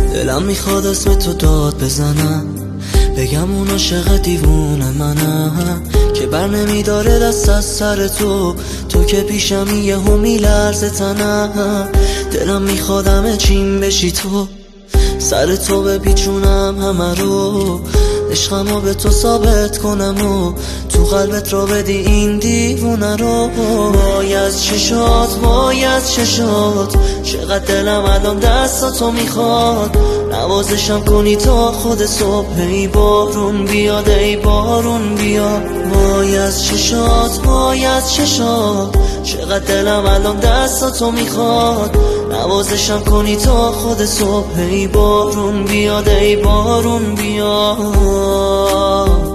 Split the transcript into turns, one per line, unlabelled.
دلم میخواد اسم تو داد بزنم، بگم اون عاشق دیوونه منم که بر نمیداره دست از سر تو. تو که پیشمی یهو میلرزه تنم. دلم میخواد همه چیم بشی تو، سر تو بپیچونم همه رو، عشقمو به تو ثابت کنم و تو قلبت رو بدی این دیوونه رو. وای از چشات، وای از چشات، چقدر دلم الان دستاتو میخواد. نوازشم کنی تا خود صبح، ای بارون بیاد، ای بارون بیاد. وای از چشات، وای از چشات، چقدر دلم الان دستاتو میخواد. نوازشم کنی تا خود صبح، ای بارون بیاد، ای بارون بیاد.